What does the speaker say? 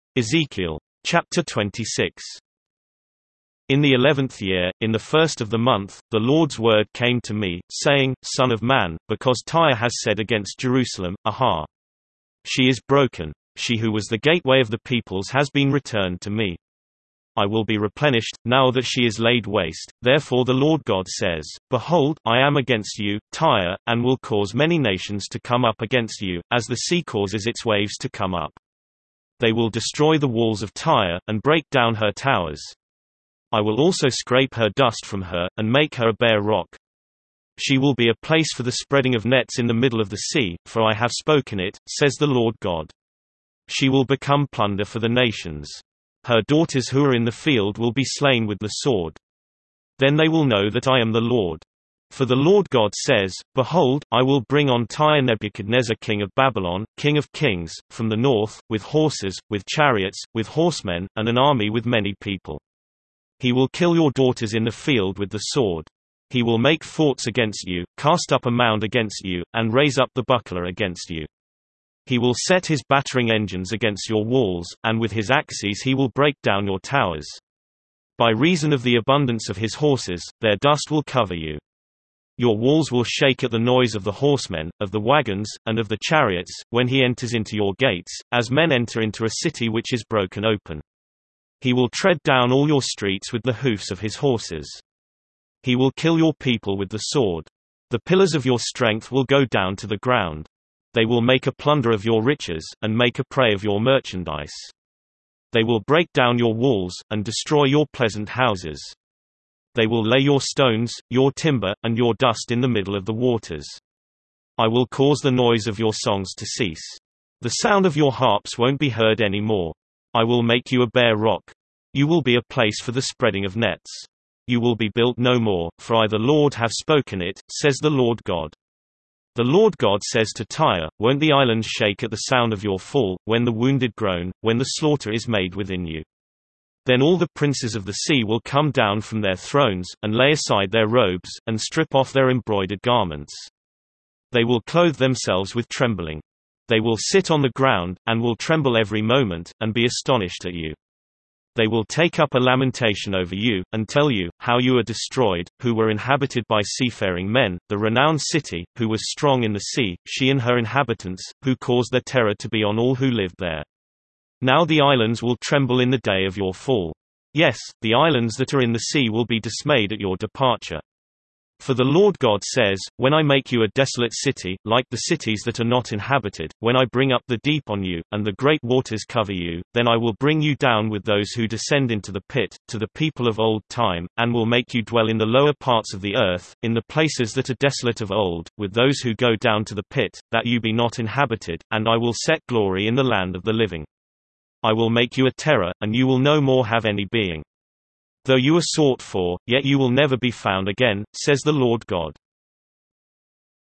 Ezekiel. Chapter 26. In the 11th year, in the first of the month, the Lord's word came to me, saying, Son of man, because Tyre has said against Jerusalem, Aha! She is broken. She who was the gateway of the peoples has been returned to me. I will be replenished, now that she is laid waste. Therefore the Lord God says, Behold, I am against you, Tyre, and will cause many nations to come up against you, as the sea causes its waves to come up. They will destroy the walls of Tyre, and break down her towers. I will also scrape her dust from her, and make her a bare rock. She will be a place for the spreading of nets in the middle of the sea, for I have spoken it, says the Lord God. She will become plunder for the nations. Her daughters who are in the field will be slain with the sword. Then they will know that I am the Lord. For the Lord God says, Behold, I will bring on Tyre Nebuchadnezzar king of Babylon, king of kings, from the north, with horses, with chariots, with horsemen, and an army with many people. He will kill your daughters in the field with the sword. He will make forts against you, cast up a mound against you, and raise up the buckler against you. He will set his battering engines against your walls, and with his axes he will break down your towers. By reason of the abundance of his horses, their dust will cover you. Your walls will shake at the noise of the horsemen, of the wagons, and of the chariots, when he enters into your gates, as men enter into a city which is broken open. He will tread down all your streets with the hoofs of his horses. He will kill your people with the sword. The pillars of your strength will go down to the ground. They will make a plunder of your riches, and make a prey of your merchandise. They will break down your walls, and destroy your pleasant houses. They will lay your stones, your timber, and your dust in the middle of the waters. I will cause the noise of your songs to cease. The sound of your harps won't be heard any more. I will make you a bare rock. You will be a place for the spreading of nets. You will be built no more, for I the Lord have spoken it, says the Lord God. The Lord God says to Tyre, Won't the islands shake at the sound of your fall, when the wounded groan, when the slaughter is made within you? Then all the princes of the sea will come down from their thrones, and lay aside their robes, and strip off their embroidered garments. They will clothe themselves with trembling. They will sit on the ground, and will tremble every moment, and be astonished at you. They will take up a lamentation over you, and tell you, how you are destroyed, who were inhabited by seafaring men, the renowned city, who was strong in the sea, she and her inhabitants, who caused their terror to be on all who lived there. Now the islands will tremble in the day of your fall. Yes, the islands that are in the sea will be dismayed at your departure. For the Lord God says, When I make you a desolate city, like the cities that are not inhabited, when I bring up the deep on you, and the great waters cover you, then I will bring you down with those who descend into the pit, to the people of old time, and will make you dwell in the lower parts of the earth, in the places that are desolate of old, with those who go down to the pit, that you be not inhabited, and I will set glory in the land of the living. I will make you a terror, and you will no more have any being. Though you are sought for, yet you will never be found again, says the Lord God.